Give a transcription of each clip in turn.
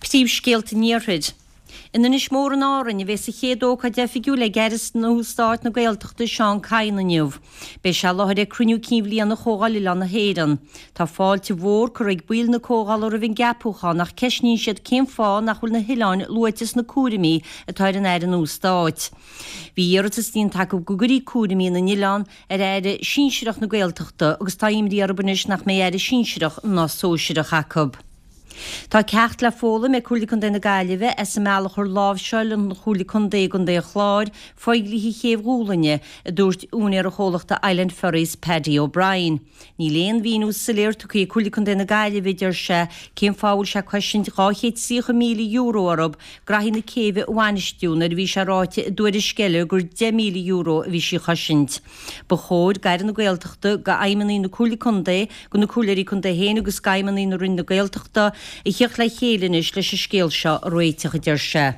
Ptíb scéalta níorthaid. Inan is mór an áran, bheits a chéadó a defigiú le geras na úsáit na gaeltachta Seán Cain aniuh. Bei se láthir cruniú cíomhlí an na chógáil le na héan. Tá fáilte mhór chu ag buil na cógáil ar a bhín gapúcha nach ceisní siad céim fá nach chuil na hiláin luaitis na cuarimí atá an éir an úsáit. Bhí iartas tíon take gugurí cuarimí na Nílan ar éire sínseireach na gaeltachta agus tá imrí arbanis nach mé éire sínseireach ná sóisireach Jacob. Tá cecht le fóla me chuúla chun déna gaiileh as meach chur lábhseil an chuúla chun dé chláir foiglihí chéomhúlaine a dúirt únar a chólachta Island Ferries Paddy O'Brien. Ní léon víú sa léir tú í chuúla chun déna gaiileh idir se céim fáil se cuisiint €300 million arab grahí na céimh bhainisteún ar bhí se ráite dúir sceile gur €10 million a bhí si choisiint. Ba chóir gaiir na gaeltachta go aimimeí na chuúla chundé go na chuúlairí chun héana agus gaiimimeí na rinn na gaeltachta I cheach le chéalanis leis a scéal seo roiiteach a deir se.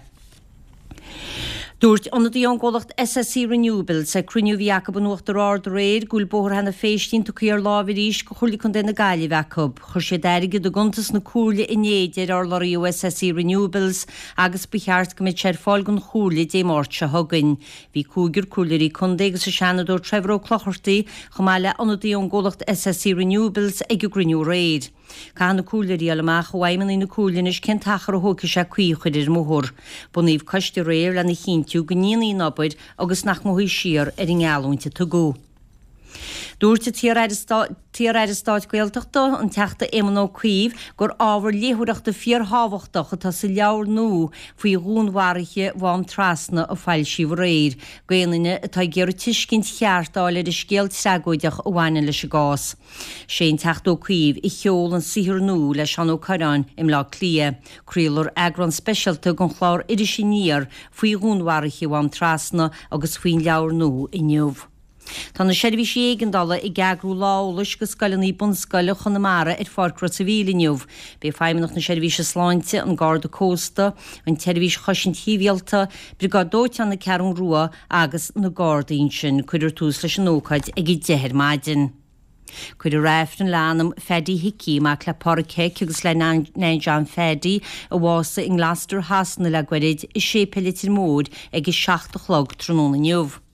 Dúirt anna dí an ggólacht SSC Renewables a cruniú bhí Jacob an uachtar áard réir gúil bóthar hena féistín tú cíar lábhirís go chuirla chun déna gaiileh Jacob. Chur sé deirige do guntas na cúrla inéidir ar larí SSC Renewables agus becheart go mit sér fáil gon chúrla dé máirt se thugain. Bhí cúgur cúlarí chundé agus sa seanadú Trevor O'Clougharty chumáile anna dí an ggólacht SSC Renewables ag go gruniú réir. Cá na cúlairí alamach bhhaimman na cúlanis cin tachar a thóca se cuichuidir móthir. Buníomh coiste réir le na chintiú go níanaí nabaid agus nach mthaí siar ar in ngealúnta tugó. Dúirte tíar stáit gaeltachta an teachta éman ó cuomh gur ábhar léthúireachta fíorthábhachtach atá sa leabhar nó faoi dhúnmharaithe bháim trasna a fáil síomh réir. Gaanaine atá ggéir tuiscint cheartáil ar is scéalt sagóideach ó bhaine leis a gás. Sé teachta ó cuomh I cheol an sihir nó leis an ó carán im lá clia. Críallar agran specialta gon chlár idir sin níor faoi dhúnmharaithe bháim trasna agus faoin leabhar nó I nniuh. Tá na seirbhí sé éigeandala I geagrú lálas go scailnaí bunscoile chunamara ar fácra sa bhíliniuh. Bé feimmenach na seirbhí se sláinte an Garda Costa an teirbhís choisint híbhealta brigádóite an na cearún rua agus na Gardaín sin chuidir tús leis an ócaid ag I dheir maidin. Cuidir raibh an lánam Fedi Hickey má clepáracha agus le Nein Fedi a bhása in Glastor hasna le gwerid I sé pelitir mód ag I 7 chlog tróna niuh.